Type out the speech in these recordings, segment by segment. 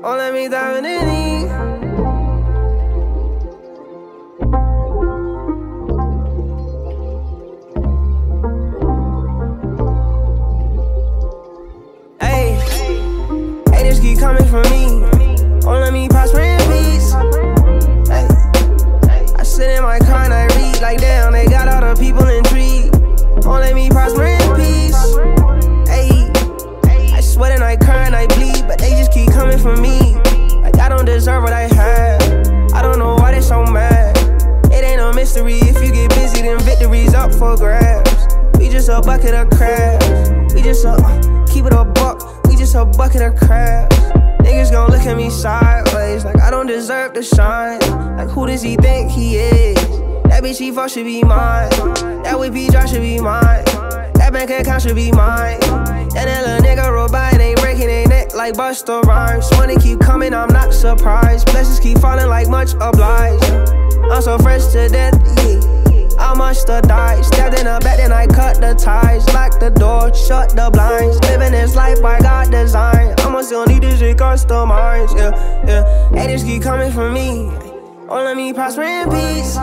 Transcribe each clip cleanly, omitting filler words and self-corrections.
Oh, let me dive in it. Haters keep coming for me. Oh, let me prosper in peace. Ay. I sit in my car and I read like damn, they got all the people intrigued. Oh, let me prosper in peace. Ay. I sweat and I cry and I bleed, but they just keep coming for me. Like I don't deserve what I have. I don't know why they so mad. It ain't a mystery. If you get busy, then victory's up for grabs. We just a bucket of crabs. We just keep it a buck. We just a bucket of crabs. Niggas gon' look at me sideways like I don't deserve to shine. Like who does he think he is? That bitch he fuck should be mine. That whip he drop should be mine. That bank account should be mine. And that little nigga roll by and ain't breaking their neck like Busta Rhymes. Money keep coming, I'm not surprised. Blessings keep falling like much obliged. I'm so fresh to death, yeah. I must have died. Stabbed in the back, then I cut the ties. Lock the door, shut the blinds. Living this life by God design. I'ma still need this shit customized, yeah. Haters keep coming for me. Oh, let me prosper in peace.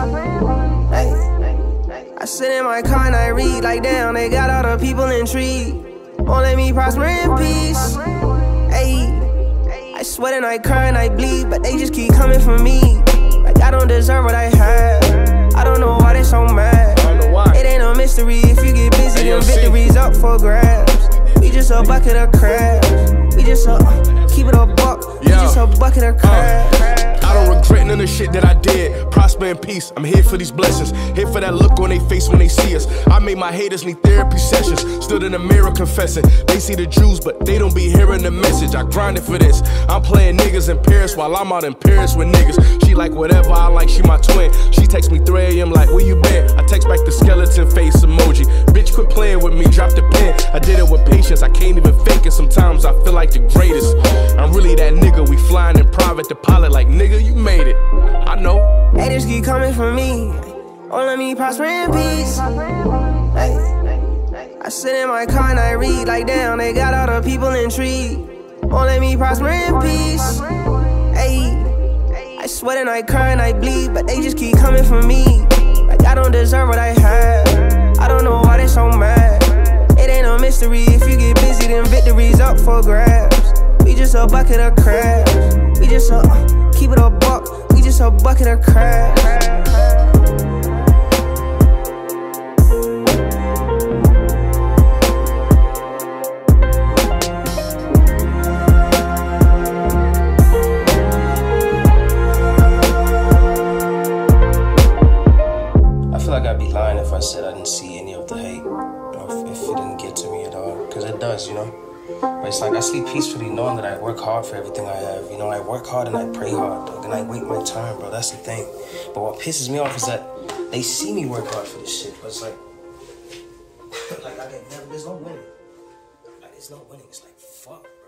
Ay. I sit in my car and I read like damn, they got all the people intrigued. Oh, let me prosper in peace. Ay. I sweat and I cry and I bleed, but they just keep coming for me. Like I don't deserve what I have. I don't know why they so mad. It ain't a mystery. If you get busy, then victory's up for grabs. We just a bucket of crabs. We just keep it a buck. We just a bucket of crabs. I don't regret none of the shit that I did. Prosper in peace, I'm here for these blessings. Here for that look on their face when they see us. I made my haters need therapy sessions. Stood in the mirror confessing. They see the Jews, but they don't be hearing the message. I grinded for this. I'm playing niggas in Paris while I'm out in Paris with niggas. She like whatever I like, she my twin. She texts me 3 a.m. like, where you been? I text back the skeleton face emoji. Bitch, quit playing with me, drop the pen. I did it with patience, I can't even fake it. Sometimes I feel like the greatest. I'm really that nigga, we flying in private, the pilot like, nigga, you made it. I know. Haters keep coming for me. Oh, let me prosper in peace. Ay. I sit in my car and I read like damn, they got all the people intrigued. Oh, let me prosper in peace. Ay. I sweat and I cry and I bleed, but they just keep coming for me. Like I don't deserve what I have. I don't know why they so mad. It ain't a mystery. If you get busy, then victory's up for grabs. We just a bucket of crabs. We just keep it a buck. We just a bucket of crabs. I feel like I'd be lying if I said I didn't see any of the hate, or if it didn't get to me at all, because it does, you know. But it's like I sleep peacefully knowing that I work hard for everything I have. You know, I work hard and I pray hard, dog, and I wait my turn, bro. That's the thing. But what pisses me off is that they see me work hard for this shit, but it's like, like there's no winning. Like, there's no winning. It's like, fuck.